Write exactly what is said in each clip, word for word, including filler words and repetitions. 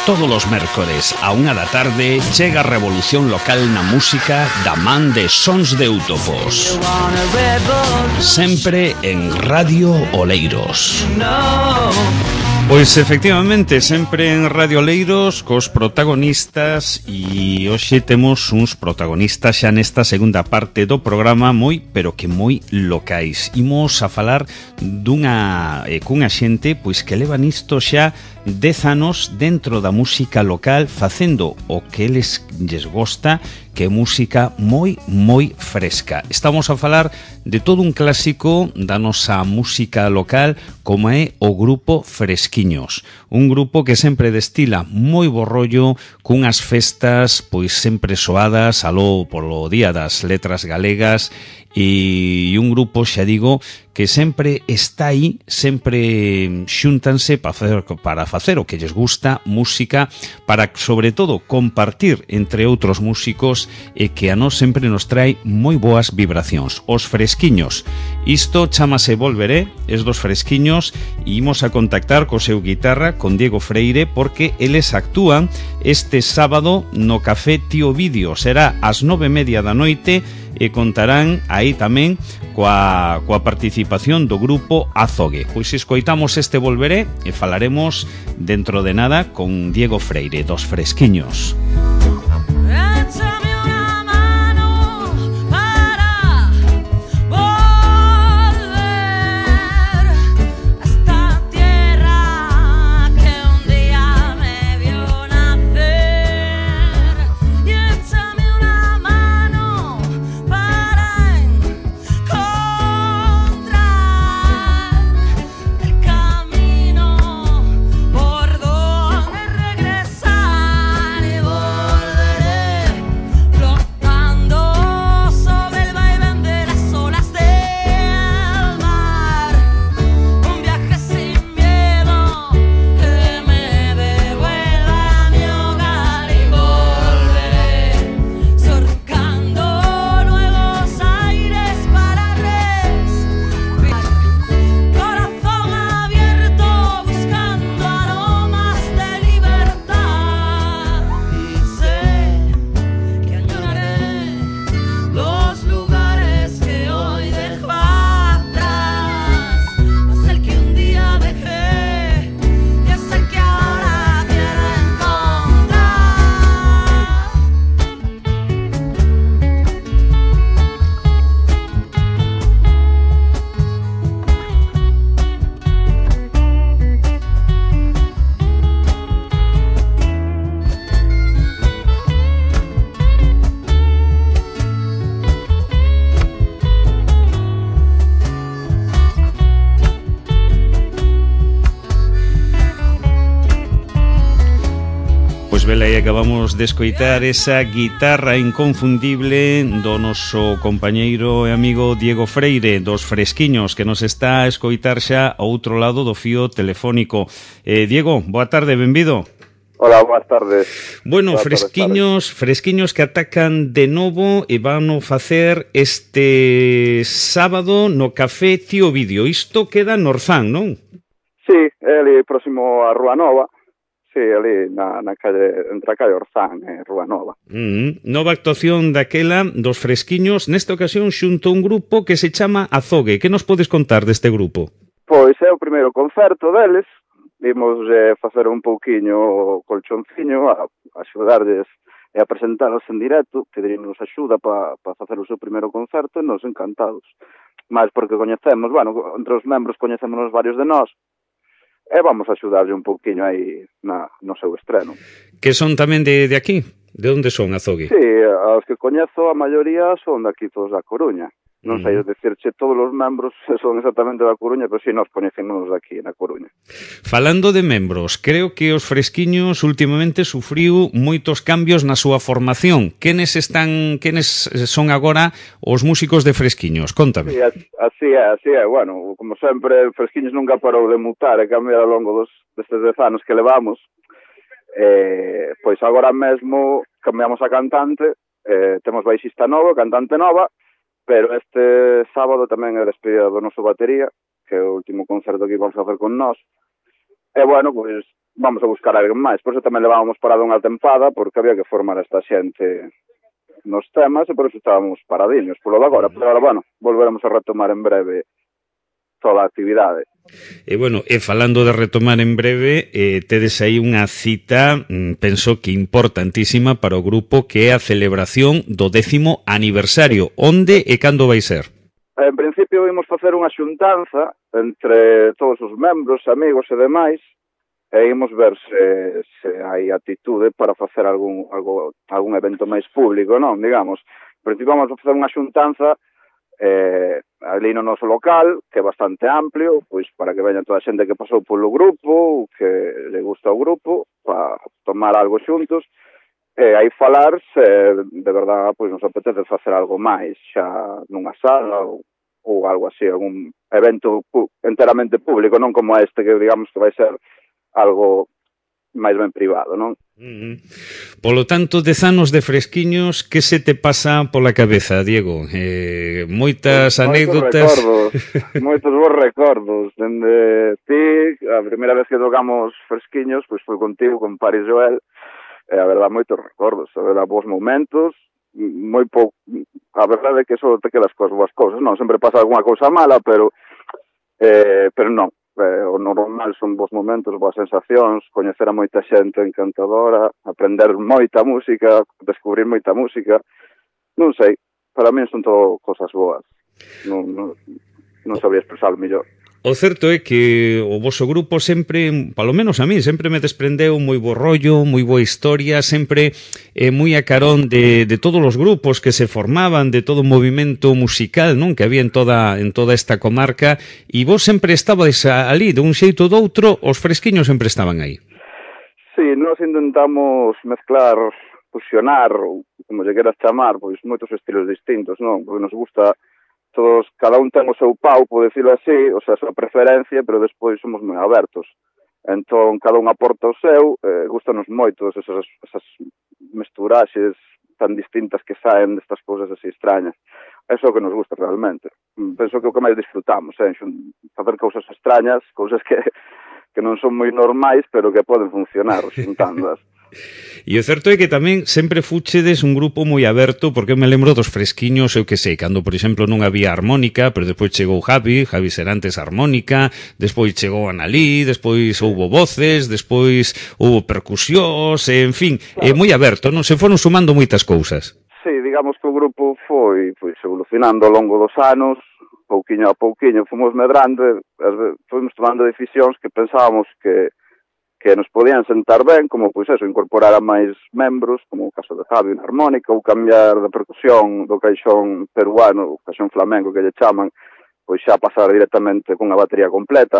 Todos os mércores a unha da tarde chega a revolución local na música da man de Sons de Eutopos. Sempre en Radio Oleiros. Pois efectivamente, sempre en Radio Oleiros cos protagonistas, e hoxe temos uns protagonistas xa nesta segunda parte do programa moi, pero que moi locais. Imos a falar dunha eh, cunha xente pois que leva nisto xa dez anos dentro da música local facendo o que eles lles gosta, que é música moi, moi fresca. Estamos a falar de todo un clásico da nosa música local, como é o grupo Fresquiños. Un grupo que sempre destila moi bo rollo, cunhas festas pois sempre soadas aló polo Día das Letras Galegas, e un grupo, xa digo, que sempre está aí, sempre xúntanse para facer, para facer o que lles gusta, música, para, sobre todo, compartir entre outros músicos, e que a nós sempre nos trae moi boas vibracións. Os Fresquiños. Isto chámase Volveré, es dos Fresquiños, e imos a contactar co seu guitarra, con Diego Freire, porque eles actúan este sábado no Café Tío Vídeo. Será ás nove e media da noite, e contarán aí tamén coa, coa participación do grupo Azogue. Pois escoitamos este Volveré e falaremos dentro de nada con Diego Freire, dos Fresquiños. Acabamos de escoitar esa guitarra inconfundible do noso compañeiro e amigo Diego Freire, dos Fresquiños, que nos está a escoitar xa ao outro lado do fío telefónico. Eh, Diego, boa tarde, benvido. Hola, boas tardes. Bueno, boas Fresquiños, tardes. Fresquiños que atacan de novo e van a facer este sábado no Café Tío Vídeo. Isto queda no Orzán, non? Sí, é ali próximo a Rúa Nova. Sí, ali na, na calle, entre a calle Orzán e Rúa Nova. Mm, nova actuación daquela dos Fresquiños, nesta ocasión xunto un grupo que se chama Azogue. Que nos podes contar deste grupo? Pois é o primeiro concerto deles. Vimos eh, facer un pouquiño o colchonciño, a, a axudarles e a presentarnos en directo, pedirnos axuda para pa facer o seu primeiro concerto, e nos encantados. Mas porque coñecemos, bueno, entre os membros coñecemos varios de nós, e vamos a axudarlle un pouquiño aí na, no seu estreno. Que son tamén de, de aquí? De onde son, Azogue? Sí, aos que coñezo a maioría son daqui todos da Coruña. Non sei decirche todos os membros son exactamente da Coruña, pero si nos coñecemos aquí na Coruña. Falando de membros, creo que os Fresquiños últimamente sufriu moitos cambios na súa formación. Quenes están, quenes son agora os músicos de Fresquiños? Contame. Sí, así é, así é. Bueno, como sempre, Fresquiños nunca parou de mutar e cambiar ao longo dos, destes dez anos que levamos. Eh, pois agora mesmo cambiamos a cantante, eh, temos baixista novo, cantante nova, pero este sábado tamén é a despedida do noso batería, que é o último concerto que vamos a facer con nós. E, bueno, pois, vamos a buscar alguén máis. Por iso tamén levábamos parado unha tempada, porque había que formar esta xente nos temas, e por iso estábamos paradiños polo de agora. Pero agora, bueno, volveremos a retomar en breve toda a actividade. E, bueno, e falando de retomar en breve, eh, tedes aí unha cita, mm, penso que importantísima para o grupo, que é a celebración do décimo aniversario. Onde e cando vai ser? En principio vimos facer unha xuntanza entre todos os membros, amigos e demais, e imos ver se, se hai atitude para facer algún, algo, algún evento máis público, non? Digamos, en principio vamos a facer unha xuntanza eh, ali no noso local, que é bastante amplio, pois para que veña toda a xente que pasou polo grupo, que le gusta o grupo, para tomar algo xuntos, e aí falar se de verdad pois nos apetece facer algo máis, xa nunha sala ou, ou algo así, algún evento pu enteramente público, non como este que digamos que vai ser algo máis ben privado, non? Mm-hmm. Polo tanto, dez anos de Fresquiños, que se te pasa pola cabeza, Diego? Eh, moitas anécdotas... Moitos recordos, moitos bons recordos. Dende ti, a primeira vez que tocamos Fresquiños, pois foi contigo, con Paris Joel, e a verdad, moitos recordos, a verdad, bons momentos, moi pouco... A verdade é que só te quedas coas boas cousas, non? Sempre pasa algunha cousa mala, pero... Eh, pero non. Eh, o normal son bons momentos, boas sensacións, coñecer a moita xente encantadora, aprender moita música, descubrir moita música, non sei, para mí son todo cosas boas, non, non, non sabría expresar mellor. O certo é que o voso grupo sempre, palo menos a mí, sempre me desprendeu moi bo rollo, moi boa historia, sempre eh, moi a carón de, de todos os grupos que se formaban, de todo o movimento musical, non, que había en toda en toda esta comarca, e vos sempre estabais ali, de un xeito ou do outro, os Fresquiños sempre estaban aí. Sí, nós intentamos mezclar, fusionar, como lle queras chamar, pois moitos estilos distintos, non? Porque nos gusta todos, cada un ten o seu pau, por decirlo así, o sea, a súa preferencia, pero despois somos moi abertos. Entón, cada un aporta o seu, eh, gustanos moito esas, esas mesturaxes tan distintas que saen destas cousas así extrañas. Eso é o que nos gusta realmente. Penso que o que máis disfrutamos, eh, facer cousas extrañas, cousas que, que non son moi normais, pero que poden funcionar, xuntándolas. E o certo é que tamén sempre fuchedes un grupo moi aberto, porque eu me lembro dos Fresquiños, eu que sei, cando, por exemplo, non había armónica, pero despois chegou Javi, Javi Serantes armónica, despois chegou Analí, despois houbo voces, despois houbo percusións, en fin, é moi aberto, non? Se foron sumando moitas cousas. Sí, digamos que o grupo foi, foi evolucionando ao longo dos anos, pouquiño a pouquiño, fomos medrando, fomos tomando decisións que pensábamos que que nos podían sentar ben, como, pois eso, incorporar a máis membros, como o caso de Javi na armónica, ou cambiar de percusión do caixón peruano, o caixón flamenco que lle chaman, pois xa pasar directamente cunha batería completa.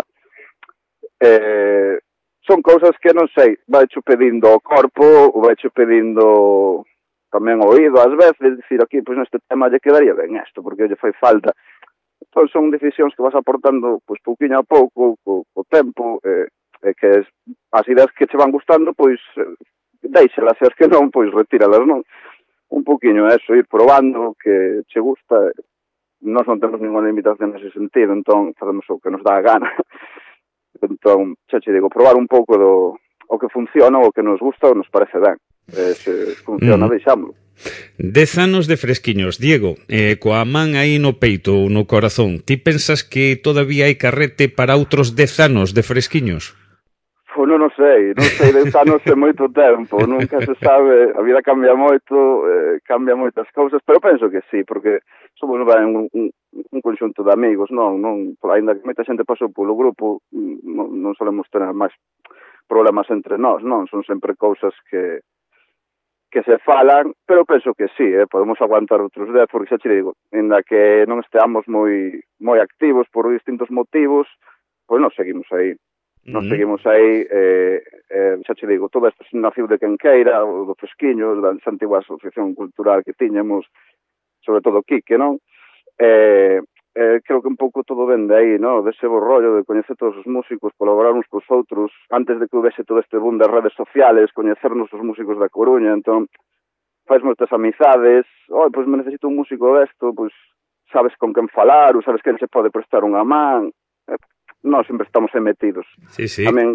Eh, son cousas que, non sei, vai cho pedindo o corpo, ou vai cho pedindo tamén o oído, ás veces, dicir, aquí, pois neste tema lle quedaría ben isto, porque lle fai falta. Entón, son decisións que vas aportando, pois, pouquinho a pouco, co, co tempo, eh, e que as ideas que che van gustando, pois deixalas, e as que non, pois retíralas, non? Un poquinho eso, ir probando que che gusta. Nós non temos ninguna limitación nese sentido, entón facemos o que nos dá a gana. Entón, xa che digo, probar un pouco do o que funciona, o que nos gusta, ou nos parece ben. E se funciona, mm. deixámoslo. Dez anos de Fresquiños, Diego, eh, coa man aí no peito ou no corazón, ti pensas que todavía hai carrete para outros dez anos de Fresquiños? Pois non, non sei, non sei, dez anos é moito tempo, nunca se sabe, a vida cambia moito, eh, cambia moitas cousas, pero penso que sí, porque somos ben un, un, un conxunto de amigos, non, non, ainda que moita xente pasou polo grupo, non, non solemos tener máis problemas entre nós, non, son sempre cousas que que se falan, pero penso que sí, eh, podemos aguantar outros dez, porque xa che digo, ainda que non esteamos moi moi activos por distintos motivos, pois nos seguimos aí. Nos mm. seguimos aí, eh, eh, xa che digo, todo isto nacido de Quenqueira, do Fresquiño, da antigua asociación cultural que tiñamos, sobre todo Quique, non? Eh, eh, creo que un pouco todo ven de aí, non? Dese bo rollo de coñecer todos os músicos, colaborar uns cos outros, antes de que houvese todo este boom das redes sociales, coñecernos os músicos da Coruña, entón, faz moitas amizades, oh, pois me necesito un músico desto, pois sabes con quen falar, ou sabes quen se pode prestar unha man, eh, nós sempre estamos aí metidos. Sí, sí. Tamén en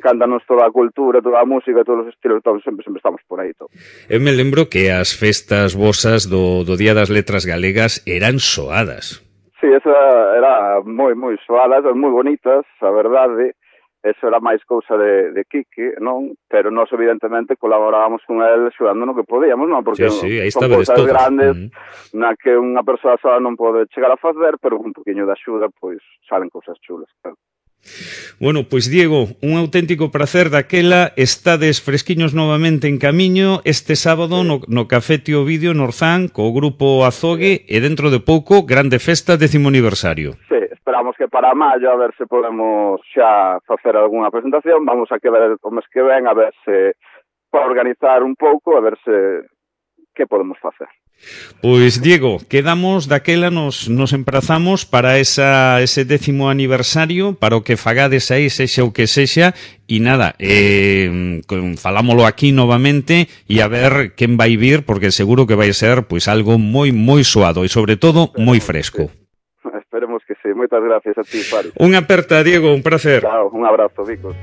encantanos toda a cultura, toda a música, todos os estilos, todos sempre, sempre estamos por aí. Todo. Eu me lembro que as festas vosas do, do Día das Letras Galegas eran soadas. Sí, esa era moi, moi soadas, moi bonitas, a verdade. Eso era máis cousa de, de Quique, non? Pero nós, evidentemente, colaborábamos con el xudando no que podíamos, non? Porque sí, sí, aí son cousas todos. grandes uh-huh. na que unha persoa sola non pode chegar a facer, pero un poquinho de axuda, pois, salen cousas chulas, claro. Bueno, pois Diego, un auténtico placer daquela, estades fresquiños novamente en camiño este sábado sí. no, no Café Tío Vídeo en Orzán co grupo Azogue sí. e dentro de pouco grande festa décimo aniversario. Sí, esperamos que para maio a ver se podemos xa facer algunha presentación, vamos a que ver o mes que ven a ver se para organizar un pouco, a ver se que podemos facer. Pois, Diego, quedamos daquela, nos, nos emprazamos para esa, ese décimo aniversario, para o que fagades aí, sexa o que sexa, e nada, eh, falámolo aquí novamente e a ver quen vai vir, porque seguro que vai ser pois algo moi, moi suado e, sobre todo, moi fresco. Sí. Esperemos que sí. Moitas gracias a ti, Fari. Unha aperta, Diego, un placer. Chao, un abrazo, Vicos.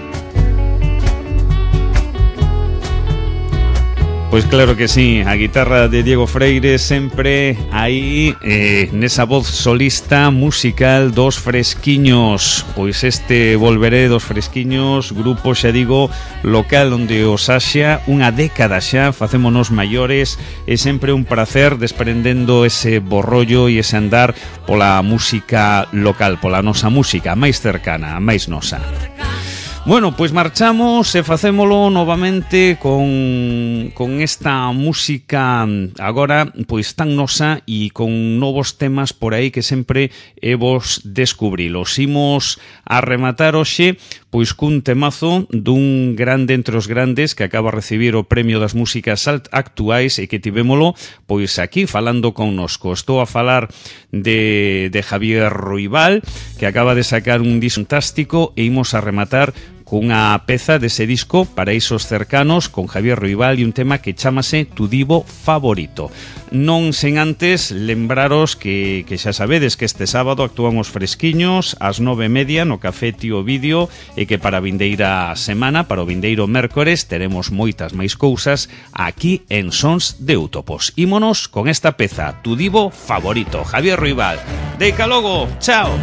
Pois claro que sí, a guitarra de Diego Freire sempre aí eh, nesa voz solista musical dos Fresquiños. Pois este Volveré dos Fresquiños, grupo, xa digo, local onde os haxa unha década xa, facémonos maiores, é sempre un placer desprendendo ese borrollo e ese andar pola música local, pola nosa música máis cercana, a máis nosa. Bueno, pois marchamos e facémolo novamente con, con esta música agora pois tan nosa e con novos temas por aí que sempre é vos descubrilos. Imos a rematar hoxe pois cun temazo dun grande entre os grandes que acaba a recibir o premio das músicas actuais e que tivémolo pois aquí falando connosco. Estou a falar de, de Javier Ruibal, que acaba de sacar un disco fantástico, e imos a rematar cunha peza dese disco Paraísos Cercanos con Javier Ruibal e un tema que chamase Tu Divo Favorito. Non sen antes lembraros que, que xa sabedes que este sábado actúan os Fresquiños ás nove e media no Café Tío Vídeo e que para a vindeira semana, para o vindeiro mércores, teremos moitas máis cousas aquí en Sons de Útopos. Ímonos con esta peza, Tu Divo Favorito, Javier Ruibal. Deica logo, chao.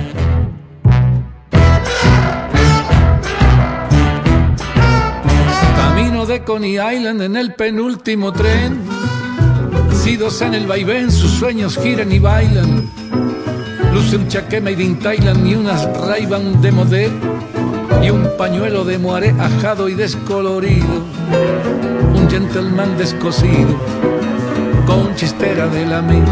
Camino de Coney Island en el penúltimo tren, nacidos en el vaivén, sus sueños giran y bailan. Luce un chaqué made in Thailand y unas Ray-Ban de modé y un pañuelo de moaré ajado y descolorido. Un gentleman descosido con chistera de la mil.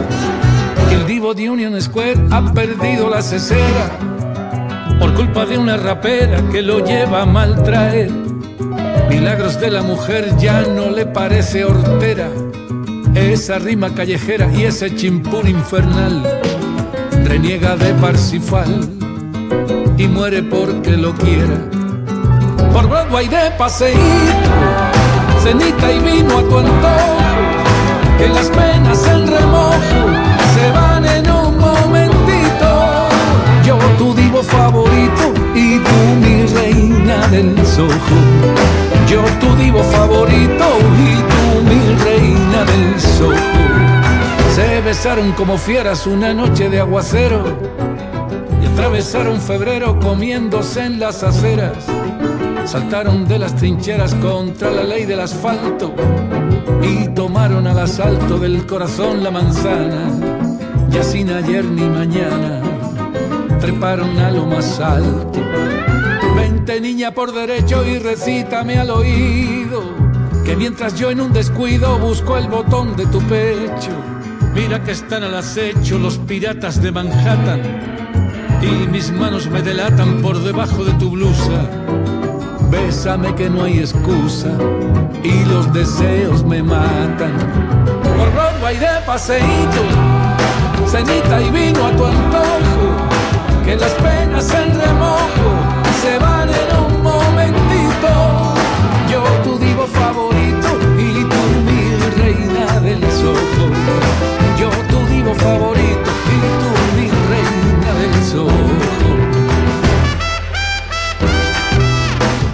El divo de Union Square ha perdido la cesera por culpa de una rapera que lo lleva a maltraer. Milagros de la mujer ya no le parece hortera esa rima callejera y ese chimpún infernal. Reniega de Parsifal y muere porque lo quiera. Por Broadway de paseíto, cenita y vino a tu antojo, que las penas en remojo se van en un momentito. Yo tu divo favorito y tú mi reina del Soho. Yo tu divo favorito y tú mi reina del Soho. Se besaron como fieras una noche de aguacero y atravesaron febrero comiéndose en las aceras. Saltaron de las trincheras contra la ley del asfalto y tomaron al asalto del corazón la manzana. Ya sin ayer ni mañana treparon a lo más alto. Vente niña por derecho y recítame al oído, que mientras yo en un descuido busco el botón de tu pecho. Mira que están al acecho los piratas de Manhattan y mis manos me delatan por debajo de tu blusa. Bésame que no hay excusa y los deseos me matan. Por Broadway de paseíto, cenita y vino a tu antojo, que las penas en remojo se van en un momentito. Yo tu divo favorito y tú mi reina del Soho. Yo tu divo favorito y tú mi reina del Soho.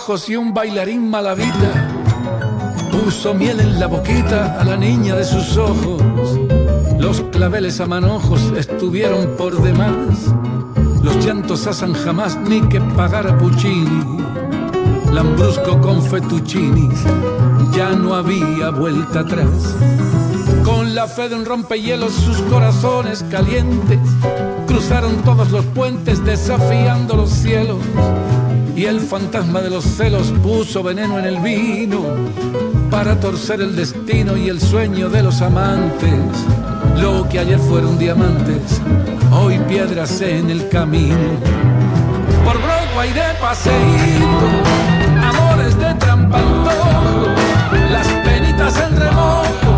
ojos y un bailarín malavita puso miel en la boquita a la niña de sus ojos. Los claveles a manojos estuvieron por demás, los llantos a San jamás ni que pagar a Puccini. Lambrusco con fettuccini, ya no había vuelta atrás. Con la fe de un rompehielos sus corazones calientes cruzaron todos los puentes desafiando los cielos. Y el fantasma de los celos puso veneno en el vino para torcer el destino y el sueño de los amantes. Lo que ayer fueron diamantes, hoy piedras en el camino. Por Broadway de paseíto, amores de trampa, las penitas en remojo,